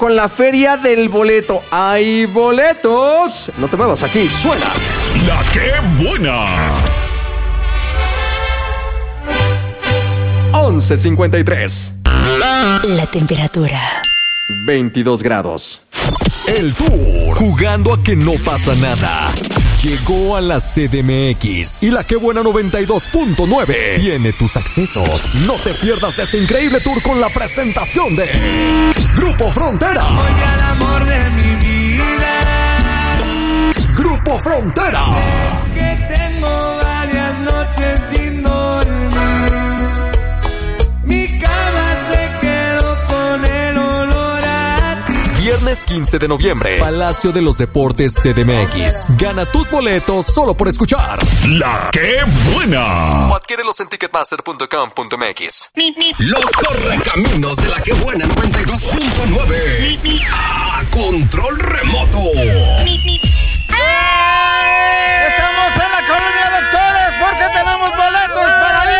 con la feria del boleto. ¡Hay boletos! No te muevas, aquí suena La que buena. 11:53. La temperatura. 22 grados. El Tour, jugando a que no pasa nada. Llegó a la CDMX y la que buena 92.9 tiene tus accesos. No te pierdas de este increíble tour con la presentación de Grupo Frontera. Oye, al amor de mi vida. Grupo Frontera. Que tengo varias noches sin dormir. Mi cama se quedó con el olor a ti. Viernes 15 de noviembre, Palacio de los Deportes CDMX. Gana tus boletos solo por escuchar La que buena. o adquiérelos en ticketmaster.com.mx. Los correcaminos de la que buena 92.9. A control remoto.